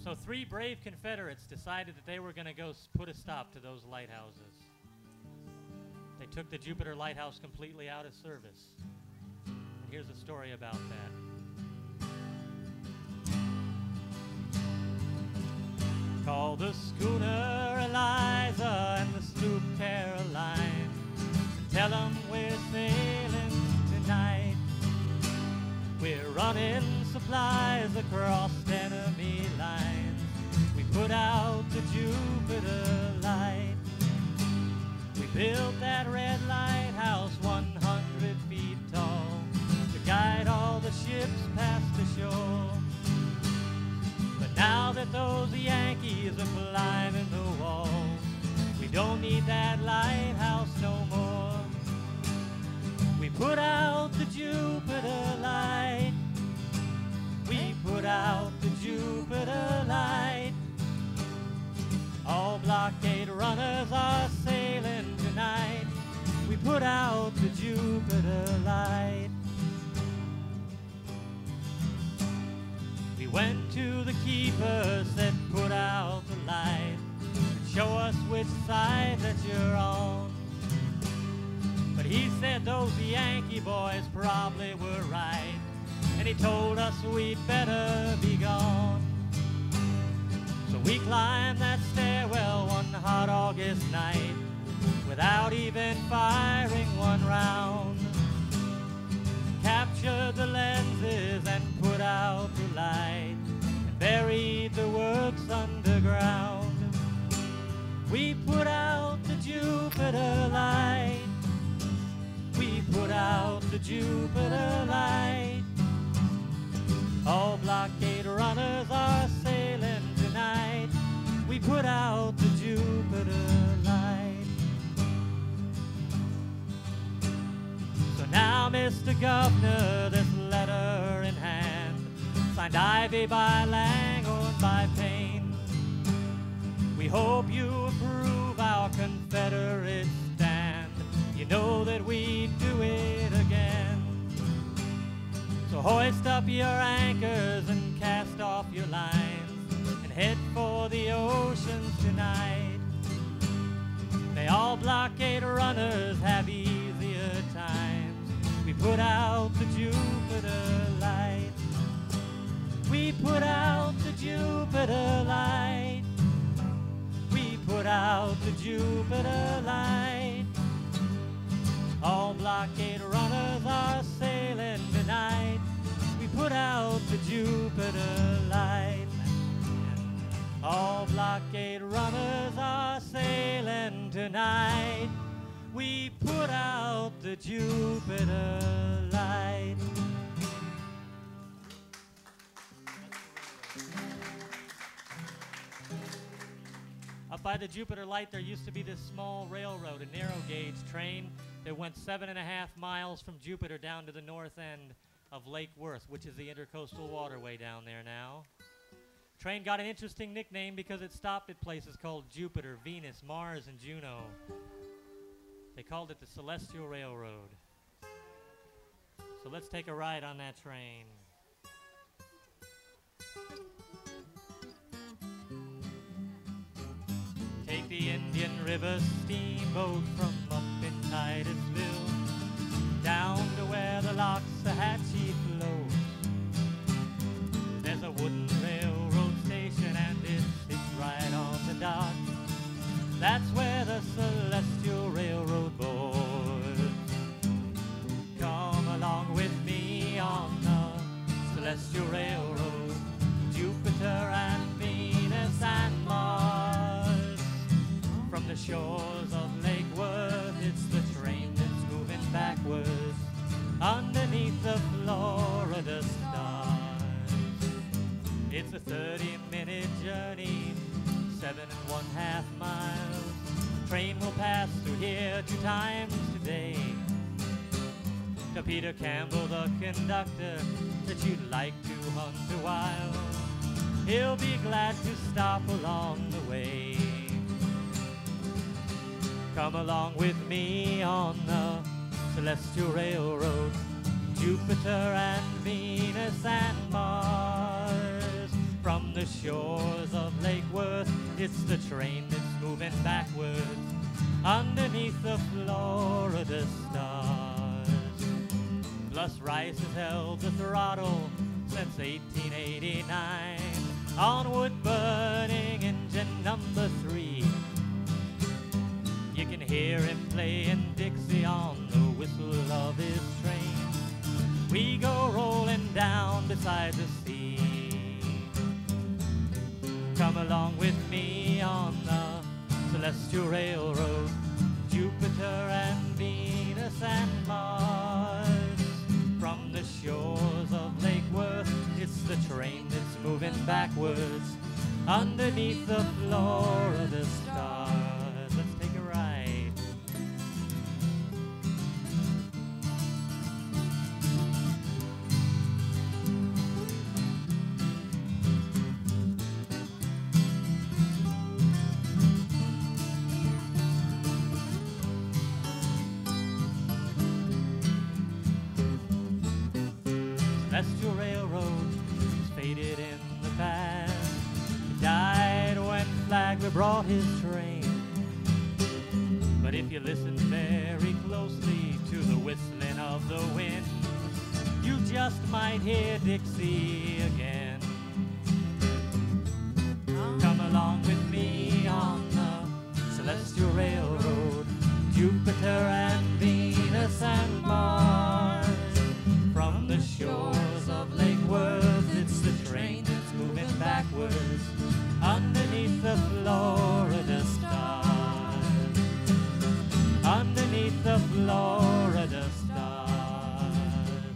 So 3 brave Confederates decided that they were going to go put a stop to those lighthouses. They took the Jupiter Lighthouse completely out of service. And here's a story about that. Call the schooner Eliza and the sloop Caroline, and tell them we're sailing tonight. We're running supplies across enemy lines. We put out the Jupiter light. We built that red lighthouse 100 feet tall to guide all the ships past the shore. But now that those Yankees are climbing the wall, we don't need that lighthouse no more. We put out the Jupiter light. We put out the Jupiter light. All blockade runners are sailing tonight. We put out the Jupiter light. We went to the keeper, said put out the light, and show us which side that you're on. But he said those Yankee boys probably were right, and he told us we'd better be gone. So we climbed that stairwell one hot August night without even firing one round. Captured the lenses and put out the light and buried the works underground. We put out the Jupiter light. We put out the Jupiter light. All blockade runners are sailing tonight. We put out the Jupiter light. So now, Mr. Governor, this letter in hand, signed Ivy by Langhorne by Payne. We hope you approve our Confederate stand. You know that we do it again. So hoist up your anchors and cast off your lines and head for the oceans tonight. May all blockade runners have easier times. We put out the Jupiter light. We put out the Jupiter light. We put out the Jupiter light. All blockade runners are sailing tonight. We put out the Jupiter light. All blockade runners are sailing tonight. We put out the Jupiter light. Up by the Jupiter light, there used to be this small railroad, a narrow gauge train that went 7.5 miles from Jupiter down to the north end of Lake Worth, which is the intercoastal waterway down there now. Train got an interesting nickname because it stopped at places called Jupiter, Venus, Mars, and Juno. They called it the Celestial Railroad. So let's take a ride on that train. Take the Indian River steamboat from up in Titusville down to where the Loxahatchee flows. There's a wooden railroad station and it sits right on the dock. That's where the Celestial Railroad boards. Come along with me on the Celestial Railroad. Jupiter and Venus and Mars. From the shores of Lake Worth, it's the train that's moving backwards underneath the Florida stars. It's a 30-minute journey, 7.5 miles. Train will pass through here 2 times today. To Peter Campbell, the conductor, that you'd like to hunt a while. He'll be glad to stop along the way. Come along with me on the Celestial Railroad. Jupiter and Venus and Mars. From the the shores of Lake Worth, it's the train that's moving backwards underneath the Florida stars. Plus Rice has held the throttle since 1889 on wood-burning engine number 3. You can hear him playing Dixie on the whistle of his train. We go rolling down beside the sea. Come along with me on the Celestial Railroad, Jupiter and Venus and Mars. From the shores of Lake Worth, it's the train that's moving backwards underneath the Florida stars. Let's take a ride. Celestial Railroad is faded in the past. He died when Flagler brought his train. But if you listen very closely to the whistling of the wind, you just might hear Dixie again. Come along with me on the Celestial Railroad, Jupiter and Venus and Mars. From the shores of Lake Worth, it's the train that's moving backwards underneath the Florida stars. Underneath the Florida stars.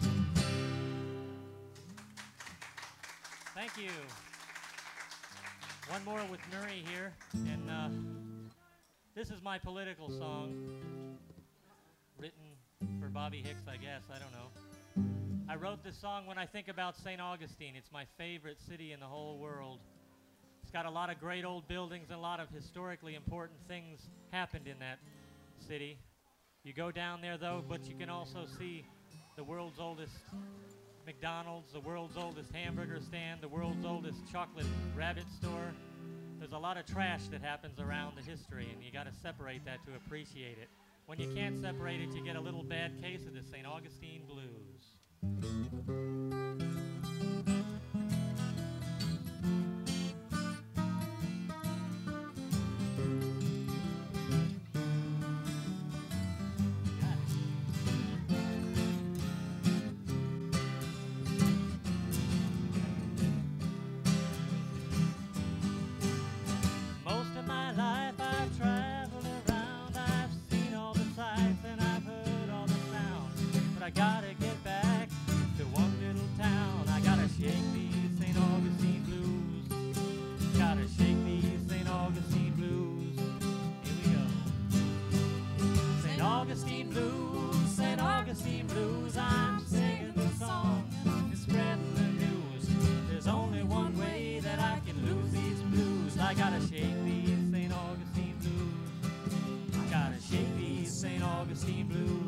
Thank you. One more with Murray here, and this is my political song, written for Bobby Hicks, I guess, I don't know. I wrote this song when I think about St. Augustine. It's my favorite city in the whole world. It's got a lot of great old buildings and a lot of historically important things happened in that city. You go down there though, but you can also see the world's oldest McDonald's, the world's oldest hamburger stand, the world's oldest chocolate rabbit store. There's a lot of trash that happens around the history, and you got to separate that to appreciate it. When you can't separate it, you get a little bad case of the St. Augustine blues. Most of my life I've traveled around, I've seen all the sights and I've heard all the sounds, but I gotta get back to one little town. I gotta shake these St. Augustine blues. Gotta shake these St. Augustine blues. Here we go. St. Augustine blues, St. Augustine blues. I'm singing the song and spreading the news. There's only one way that I can lose these blues. I gotta shake these St. Augustine blues. I gotta shake these St. Augustine blues.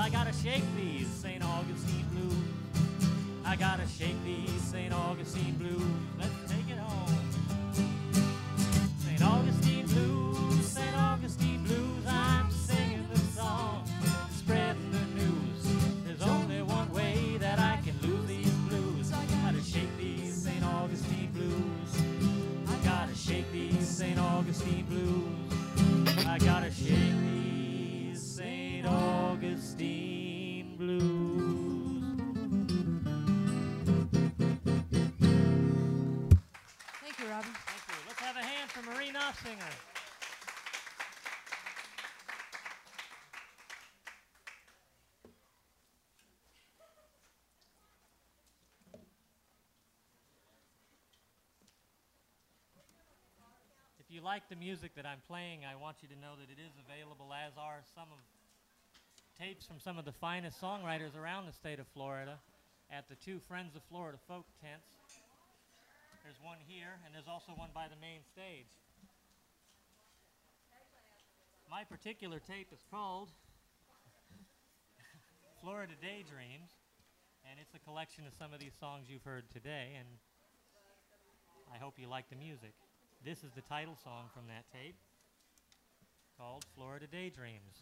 I gotta shake these St. Augustine blues. I gotta shake these St. Augustine blues. Let's take it home. St. Augustine blues, St. Augustine blues. I'm singing the song, spreading the news. There's only one way that I can lose these blues. I gotta shake these St. Augustine blues. I gotta shake these St. Augustine blues. I gotta shake these St. Augustine blues. Thank you, Robin. Thank you. Let's have a hand for Marie Knopfsinger. If you like the music that I'm playing, I want you to know that it is available, as are some of tapes from some of the finest songwriters around the state of Florida at the 2 Friends of Florida folk tents. There's one here, and there's also one by the main stage. My particular tape is called Florida Daydreams, and it's a collection of some of these songs you've heard today, and I hope you like the music. This is the title song from that tape, called Florida Daydreams.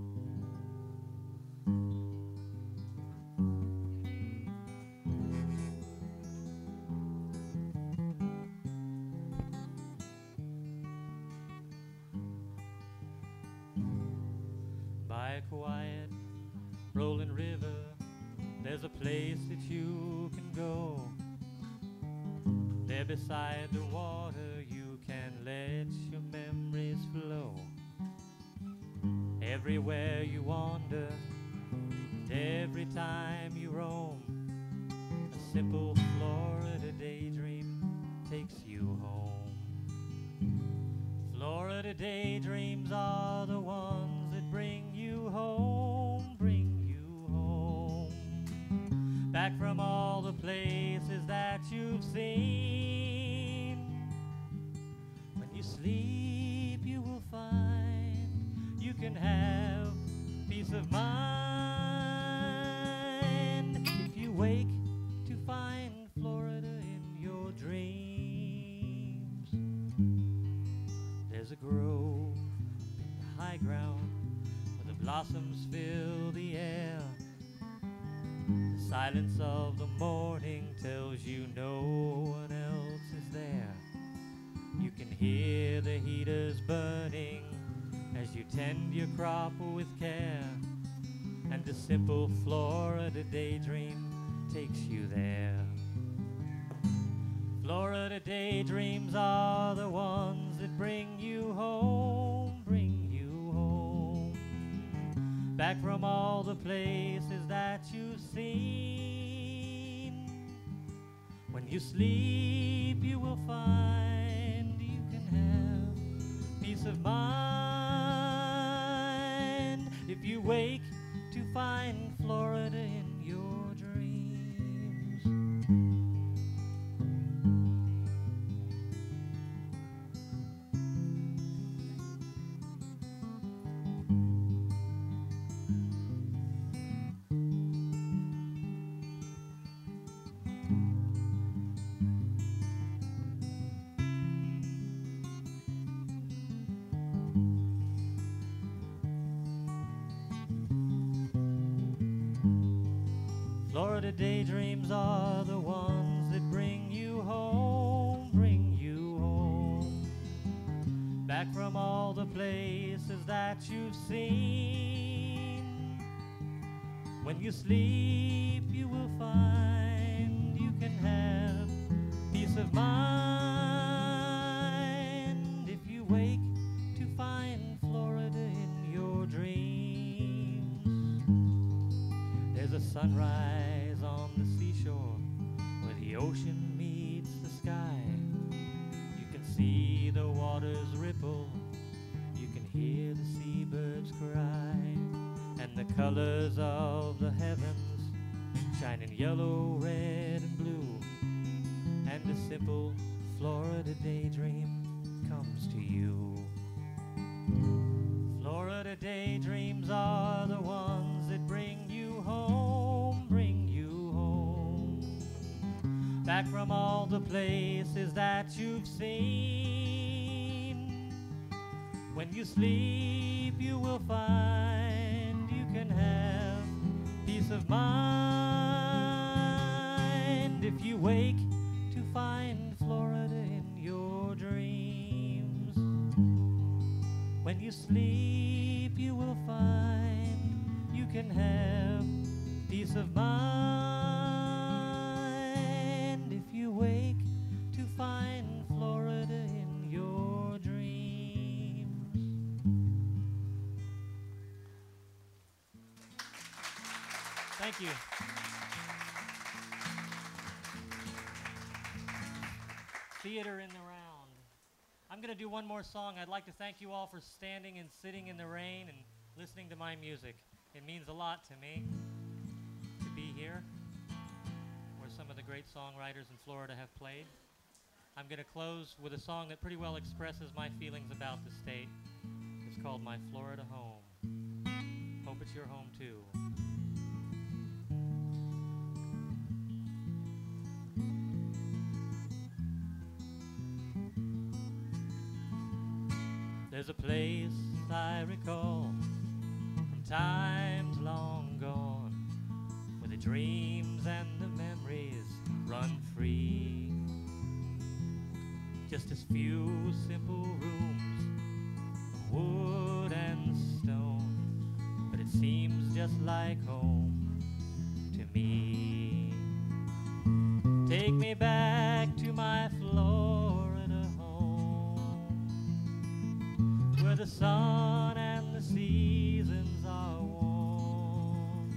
By a quiet, rolling river, there's a place that you can go. There beside the water, you can let your memories flow. Everywhere you wander, and every time you roam, a simple Florida daydream takes you home. Florida daydreams are the ones that bring you home, back from all the places that you've seen. When you sleep, you will find you can have peace of mind. If you wake to find Florida in your dreams, there's a grove in the high ground where the blossoms fill the air. The silence of the morning tells you no one else is there. You can hear the heaters burning as you tend your crop with care, and the simple Florida daydream takes you there. Florida daydreams are the ones that bring you home, back from all the places that you've seen. When you sleep, you will find you can have peace of mind. If you wake to find Florida in your dreams. Florida daydreams are the ones that bring you home, back from all the places that you've seen. When you sleep, you will find you can have peace of mind. If you wake to find Florida in your dreams, there's a sunrise on the seashore where the ocean meets the sky. You can see the waters ripple, you can hear the seabirds cry, and the colors of the heavens shine in yellow, red, and blue, and a simple Florida daydream comes to you. Florida daydreams are the ones that bring you home, bring you home. Back from all the places that you've seen. When you sleep, you will find you can have peace of mind. If you wake to find Florida in your dreams. When you sleep, you will find you can have peace of mind. If you wake to find Florida in your dreams. Thank you. Theater in the round. I'm going to do one more song. I'd like to thank you all for standing and sitting in the rain and listening to my music. It means a lot to me to be here, where some of the great songwriters in Florida have played. I'm going to close with a song that pretty well expresses my feelings about the state. It's called My Florida Home. Hope it's your home too. There's a place I recall from times long gone, where the dreams and the memories run free. Just as few simple rooms of wood and stone, but it seems just like home to me. Take me back to my Florida home, where the sun and the seasons are warm.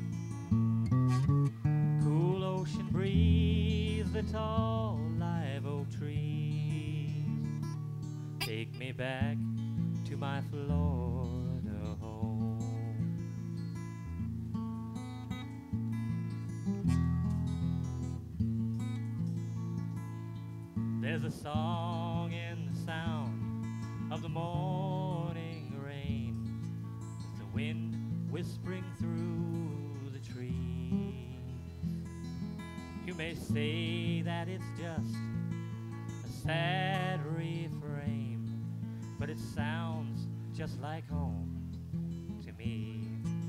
Cool ocean breeze, the tall live oak trees. Take me back to my Florida home. There's a song in the sound of the morning rain, with the wind whispering through the trees. You may say that it's just a sad refrain, but it sounds just like home to me.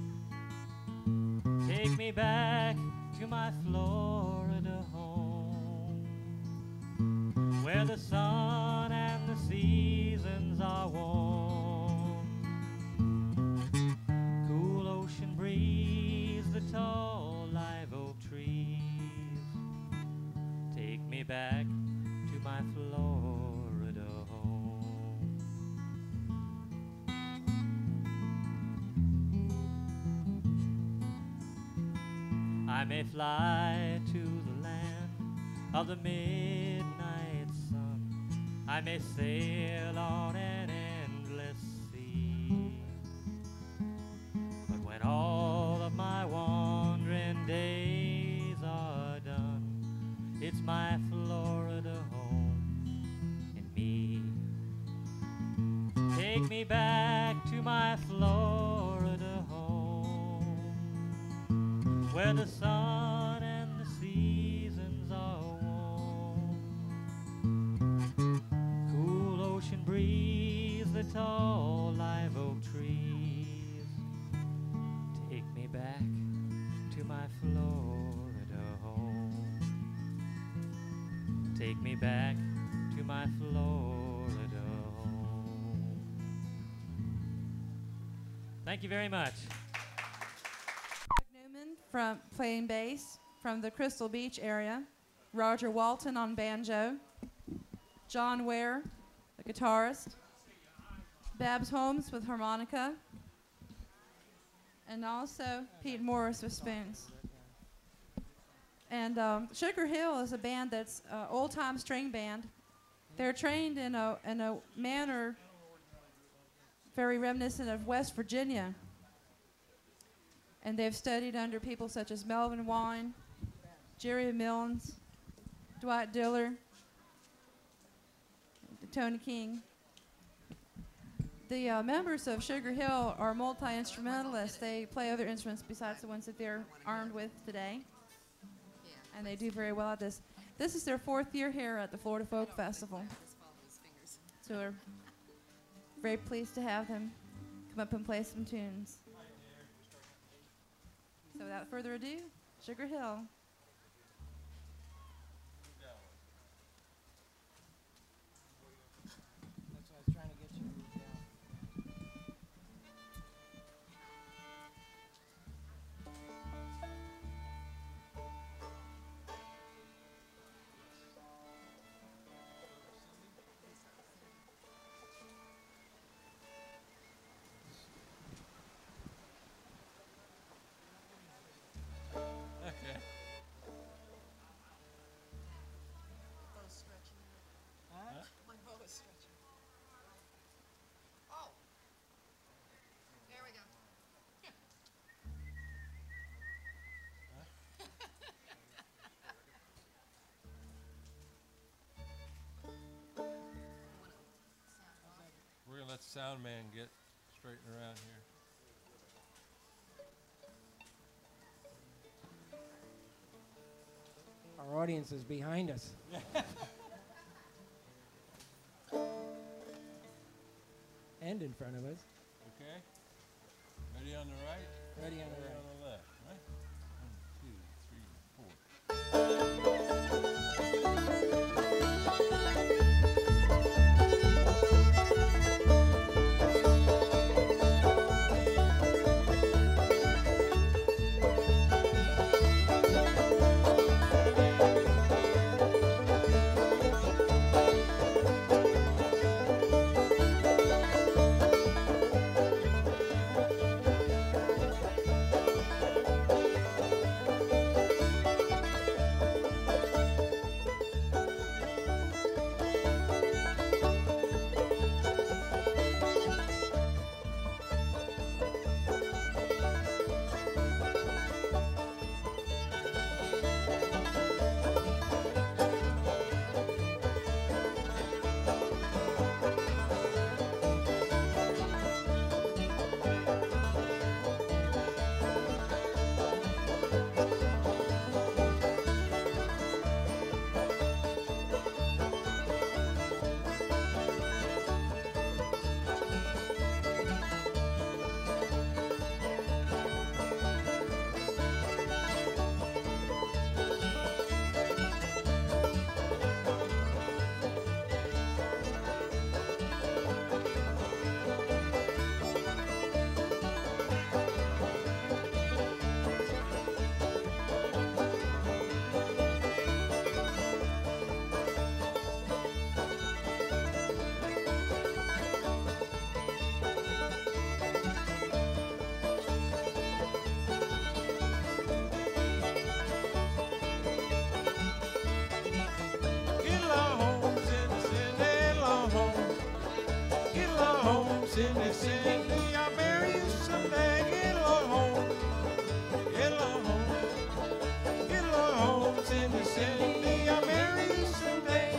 Take me back to my Florida home, where the sun and the seasons are warm. Cool ocean breeze, the tall live oak trees. Take me back to my Florida home. I may fly to the land of the midnight sun. I may sail on an endless sea. But when all of my wandering days are done, it's my Florida home and me. Take me back to my Florida home, where the sun and the seasons are warm. Cool ocean breeze, the tall live oak trees. Take me back to my Florida home. Take me back to my Florida home. Thank you very much. Newman from playing bass from the Crystal Beach area. Roger Walton on banjo. John Ware, the guitarist. Babs Holmes with harmonica. And also Pete Morris with spoons. And Sugar Hill is a band that's an old-time string band. They're trained in a manner very reminiscent of West Virginia. And they've studied under people such as Melvin Wine, Jerry Milnes, Dwight Diller, Tony King. The members of Sugar Hill are multi-instrumentalists. They play other instruments besides the ones that they're armed with today. And they do very well at this. This is their 4th year here at the Florida Folk Festival. So we're very pleased to have them come up and play some tunes. So without further ado, Sugar Hill. That's what I was trying to get you to move down. Okay. Bow's stretching. Huh? My bow is stretching. Oh! There we go. We're gonna let the sound man get straightened around here. Our audience is behind us. And in front of us. Okay? Ready on the right? Ready on the Ready right. on the left, right? 1, 2, 3, 4. Get along, Cindy, Cindy, along home. Get along home, Cindy, Cindy, I'll marry you someday. Get along home. Get along home. Get along home, Cindy, Cindy, I'll marry you someday.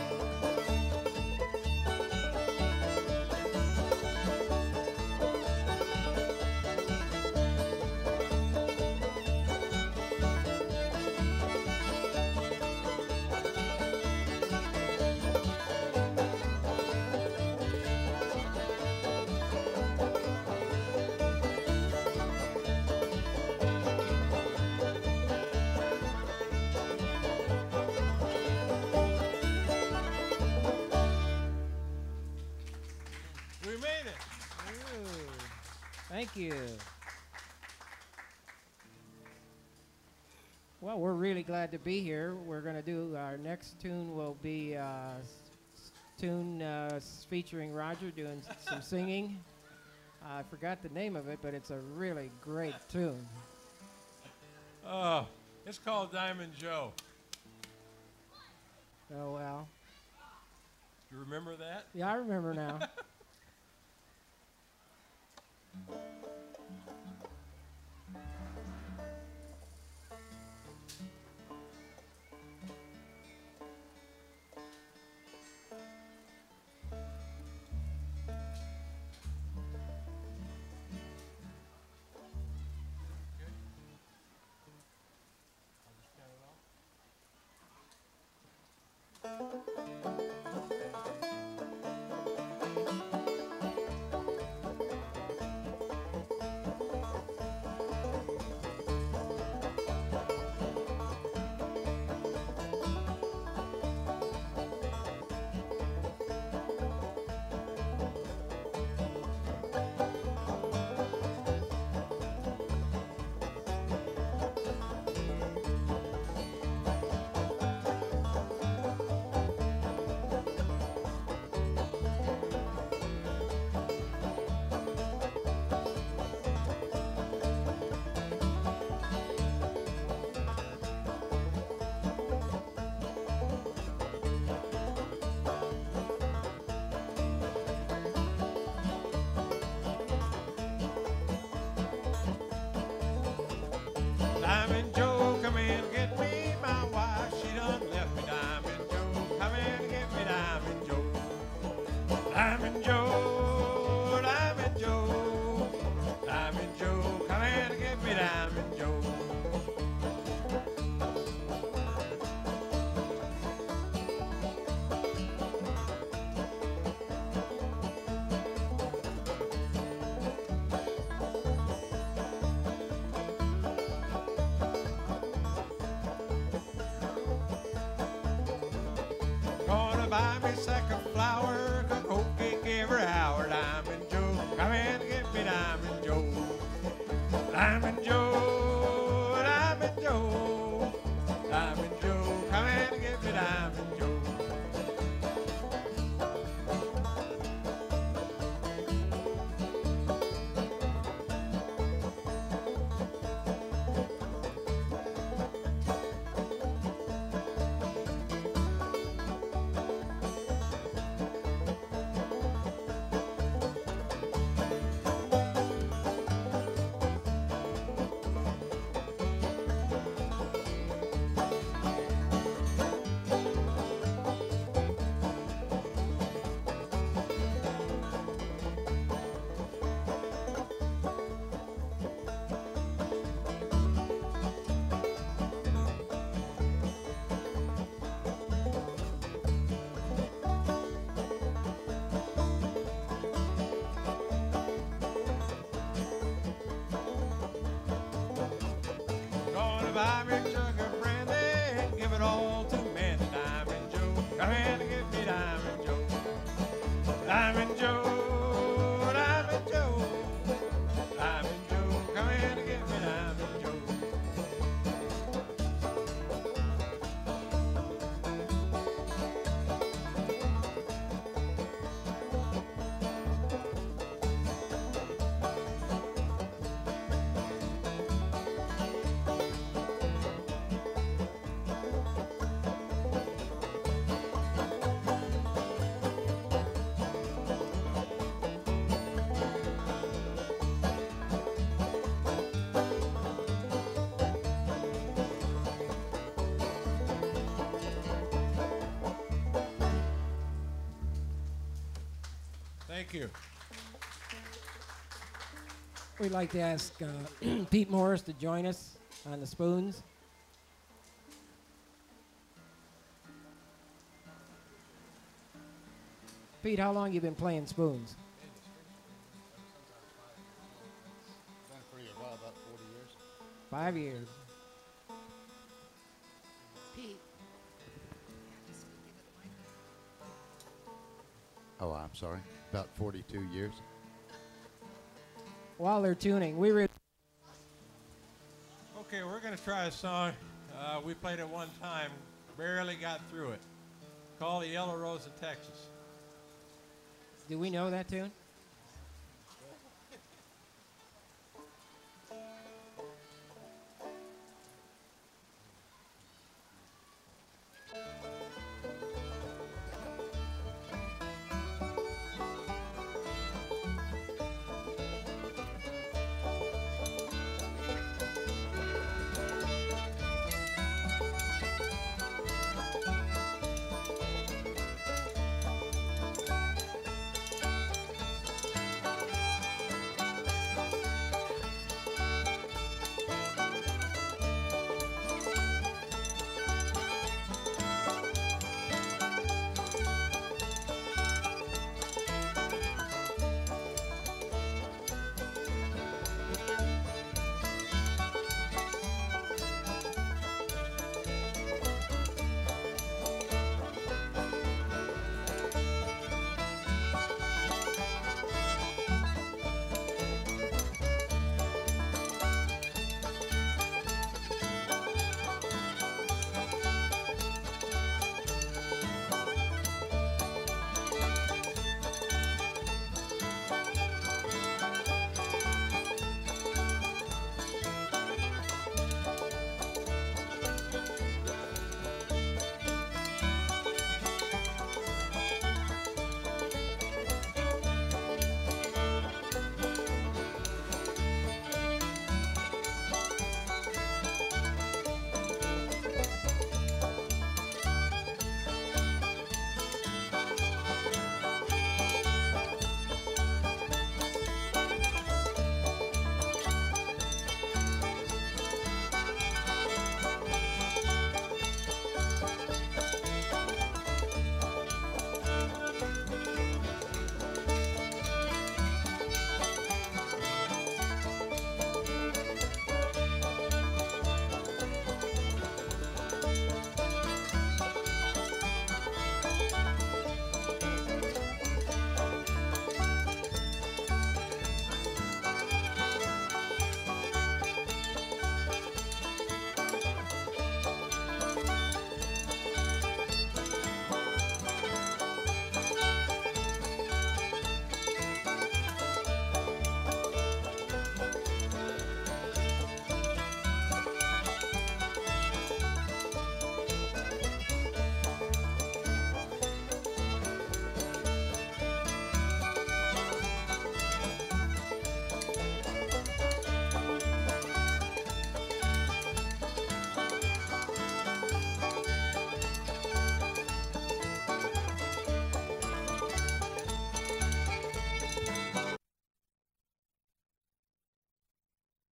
We made it. Ooh, thank you. Well, we're really glad to be here. We're going to do our next tune will be tune featuring Roger doing some singing. I forgot the name of it, but it's a really great tune. Oh, it's called Diamond Joe. Oh, well. You remember that? Yeah, I remember now. Diamond Joe, come in and get me. My wife, she done left me. Diamond Joe, come in and get me. Diamond Joe. Diamond Joe, Diamond Joe. Diamond Joe, come in and get me. Diamond Joe. Gonna buy me a sack of flour, cook whole cake every hour. Diamond Joe, come in and get me. Diamond Joe. Diamond Joe, Diamond Joe. Diamond Joe, come in and get me. Diamond Joe. Gonna buy me a jug of brandy and give it all to Mandy. Diamond Joe, come in and get me. Diamond Joe. Diamond Joe, Diamond Joe. Diamond Joe, come in and get me. Diamond Joe. Thank you. We'd like to ask Pete Morris to join us on the spoons. Pete, how long you been playing spoons? Been for a while, about 40 years. 5 years. Pete. Oh, I'm sorry. About 42 years. While they're tuning, we really Okay, we're going to try a song. We played it one time, barely got through it. Called The Yellow Rose of Texas. do we know that tune?